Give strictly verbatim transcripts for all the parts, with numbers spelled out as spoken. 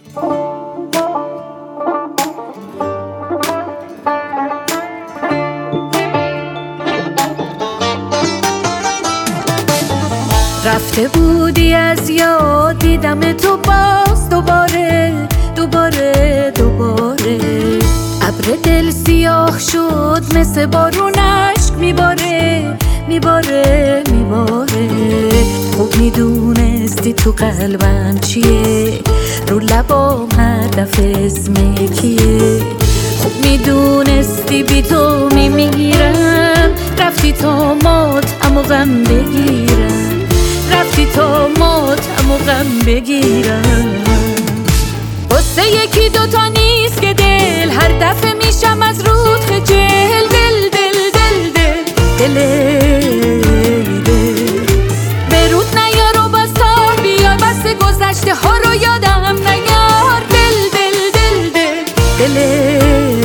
رفته بودی از یاد، دیدم تو باز دوباره دوباره دوباره. ابر دل سیاه شد مثل بارون اشک میباره میباره میباره. خوب میدونستی تو قلبم چیه، رو لبام هدف اسم کیه. خوب میدونستی بی تو میمیرم، رفتی تا ماتم و غم بگیرم، رفتی تا ماتم و غم بگیرم. واسه یکی دوتا نیست که دل، هر دفعه میشم از رود خجل. دل دل دل دل دل دل به رود نیار و باز تا بیار، بس گذشته ها رو یادم نیار. دل دل دل دل دل دل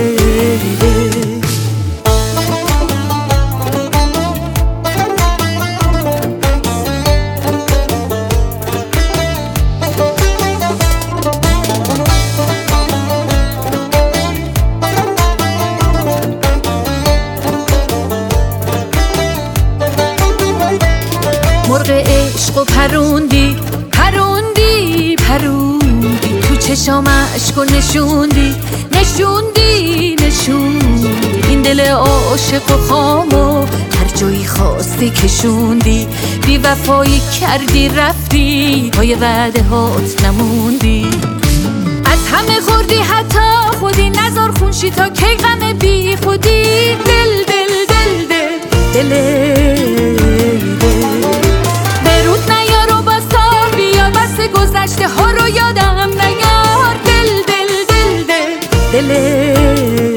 مرغ عشق و پروندی پروندی پروندی، تو چشام عشق و نشوندی نشوندی نشوندی. این دل عاشق و خام و هر جایی خواستی کشوندی. بی وفایی کردی رفتی، پای وعده هات نموندی. از همه خوردی حتی خودی، نزار خونشی تا کی غم بی خودی. دل دل دل دل دل دل برود نیار و باز تا بیار، بس گذشته ها رو یادم نیار. دل دل دل دل دل دل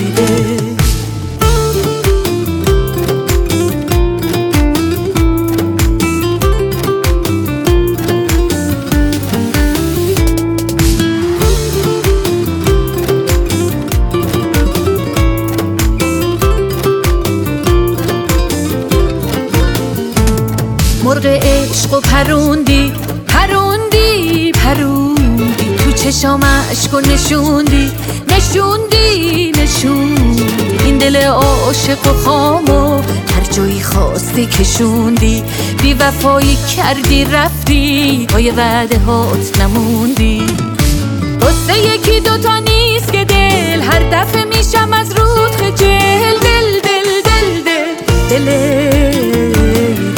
مرغ عشق و پروندی پروندی پروندی، تو چشام عشق و نشوندی نشوندی نشوندی. این دل عاشق و خام و هر جایی خواستی کشوندی. بی وفایی کردی رفتی، پای وعده هات نموندی. واسه یکی دوتا نیست که دل، هر دفعه میشم از رود خجل. دل دل دل دل دل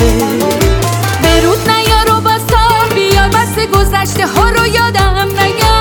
گذشته ها رو یادم نیار.